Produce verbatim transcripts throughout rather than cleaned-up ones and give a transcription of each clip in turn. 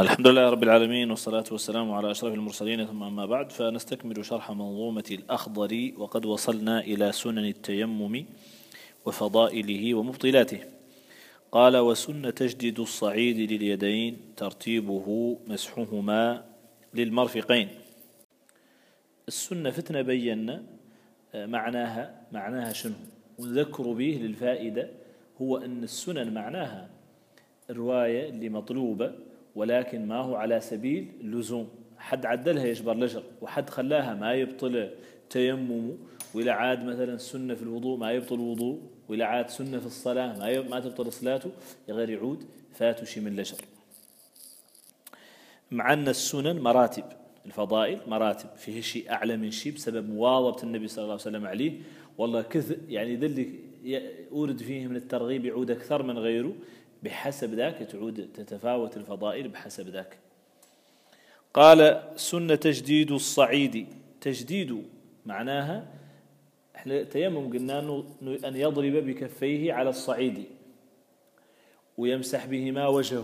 الحمد لله رب العالمين، والصلاة والسلام على أشرف المرسلين، ثم أما بعد، فنستكمل شرح منظومة الأخضر، وقد وصلنا إلى سنن التيمم وفضائله ومبطلاته. قال: وسن تجديد الصعيد لليدين، ترتيبه مسحهما للمرفقين. السنة فتنة بينا معناها معناها شنو، ونذكر به للفائدة. هو أن السنن معناها الرواية اللي مطلوبة، ولكن ما هو على سبيل اللزوم. حد عدلها يجبر لجر، وحد خلاها ما يبطل تيمم، وإلى عاد مثلا سنة في الوضوء ما يبطل الوضوء، وإلى عاد سنة في الصلاة ما ما تبطل صلاته، غير يعود فاتوا شي من لجر. مع أن السنن مراتب، الفضائل مراتب، فيه شيء أعلى من شيء بسبب مواظبة النبي صلى الله عليه وسلم عليه. والله كثر يعني ذلك أورد فيه من الترغيب يعود أكثر من غيره، بحسب ذاك تعود تتفاوت الفضائل بحسب ذاك. قال: سنة تجديد الصعيد. تجديد معناها احنا تيمم قلنا أن يضرب بكفيه على الصعيد ويمسح بهما وجهه.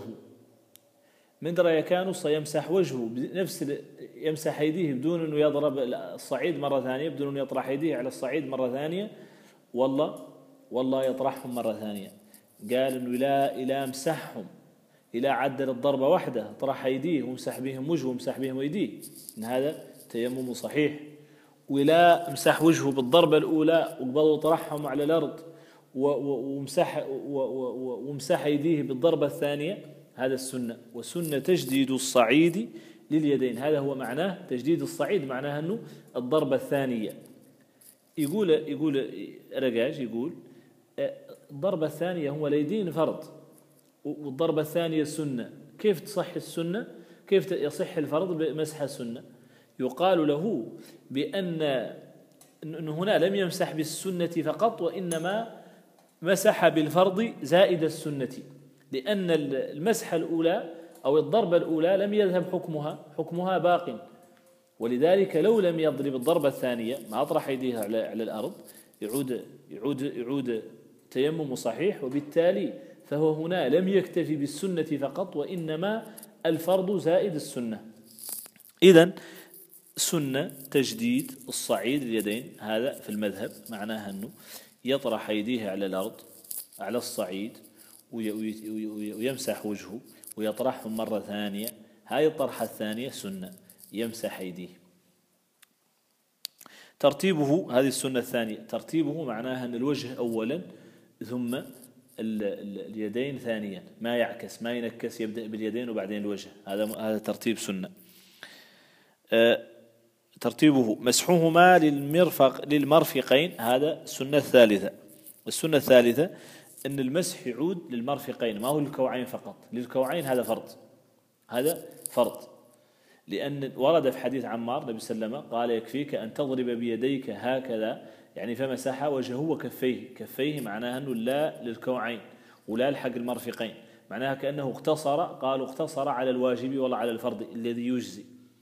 من درى كانوا سيمسح وجهه بنفس يمسح يديه بدون أنه يضرب الصعيد مرة ثانية، بدون أنه يطرح يديه على الصعيد مرة ثانية، والله والله يطرحهم مرة ثانية. قال انه لا الى امسحهم، الى عدل الضربه واحده، طرح ايديه ومسح بهم وجهه ومسح بهم ايديه، ان هذا تيمم صحيح. ولا امسح وجهه بالضربه الاولى وقبل طرحهم على الارض ومسح ومسح ايديه بالضربه الثانيه، هذا السنه. وسنه تجديد الصعيد لليدين، هذا هو معناه تجديد الصعيد، معناه انه الضربه الثانيه. يقول يقول رجاج يقول الضربة الثانية هو اليدين فرض، والضربة الثانية سنة. كيف تصح السنة؟ كيف يصح الفرض بمسح السنة؟ يقال له بأن أن هنا لم يمسح بالسنة فقط، وإنما مسح بالفرض زائد السنة، لأن المسحة الأولى أو الضربة الأولى لم يذهب حكمها، حكمها باق. ولذلك لو لم يضرب الضربة الثانية ما أطرح يديه على على الأرض، يعود يعود يعود تيمم صحيح. وبالتالي فهو هنا لم يكتفي بالسنة فقط، وإنما الفرض زائد السنة. إذن سنة تجديد الصعيد اليدين، هذا في المذهب معناها أنه يطرح يديه على الأرض على الصعيد ويمسح وجهه ويطرحهم مرة ثانية. هذه الطرحة الثانية سنة، يمسح يديه. ترتيبه، هذه السنة الثانية، ترتيبه معناها أن الوجه أولا ثم اليدين ثانيا، ما يعكس ما ينكس، يبدأ باليدين وبعدين الوجه. هذا هذا ترتيب سنة. أه ترتيبه مسحهما للمرفق للمرفقين، هذا السنة الثالثة. السنة الثالثة أن المسح يعود للمرفقين، ما هو للكوعين فقط. للكوعين هذا فرض، هذا فرض، لأن ورد في حديث عمار النبي صلى الله عليه وسلم قال: يكفيك أن تضرب بيديك هكذا، يعني فمسح وجهه وكفيه. كفيه معناها أنه لا للكوعين ولا لحق المرفقين، معناها كأنه اقتصر، قالوا اقتصر على الواجب ولا على الفرض الذي يجزي.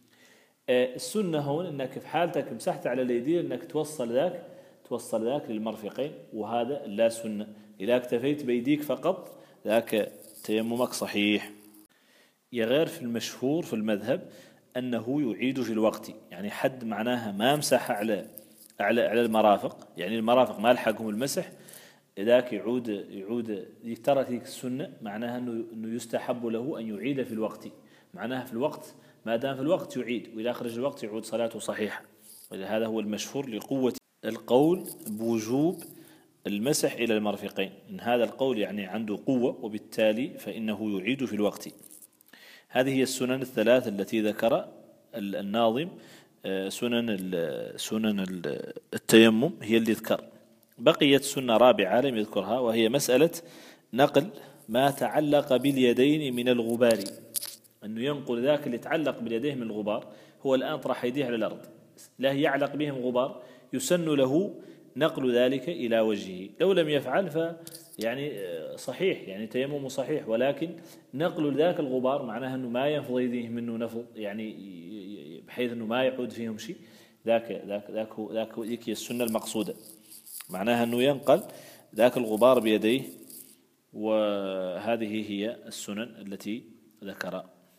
السنة هون أنك في حالتك مسحت على اليدين أنك توصل ذاك توصل ذاك للمرفقين، وهذا لا سنة. إذا اكتفيت بيديك فقط ذاك تيممك صحيح. يغير في المشهور في المذهب أنه يعيد في الوقت، يعني حد معناها ما مسح على على على المرافق، يعني المرافق ما لحقهم المسح، ذاك يعود يعود يترك ذيك السنة، معناها أنه أنه يستحب له أن يعيد في الوقت، معناها في الوقت ما دام في الوقت يعيد، وإذا خرج الوقت يعود صلاته صحيحة. وهذا هو المشهور لقوة القول بوجوب المسح إلى المرفقين، إن هذا القول يعني عنده قوة، وبالتالي فإنه يعيد في الوقت. هذه هي السنن الثلاث التي ذكر الناظم. سنن سنن التيمم هي اللي ذكر. بقيت سنة رابعة لم يذكرها، وهي مسألة نقل ما تعلق باليدين من الغبار، أنه ينقل ذاك اللي تعلق باليدين من الغبار. هو الآن طرح يديه على الأرض، لا يعلق بهم غبار، يسن له نقل ذلك إلى وجهه. لو لم يفعل ف يعني صحيح، يعني تيمم صحيح، ولكن نقل ذاك الغبار معناها أنه ما ينفض يديه منه نفض، يعني بحيث أنه ما يعود فيهم شيء. ذاك ذاك ذاك ذاك ذيك هي السنة المقصودة، معناها أنه ينقل ذاك الغبار بيديه. وهذه هي السنن التي ذكر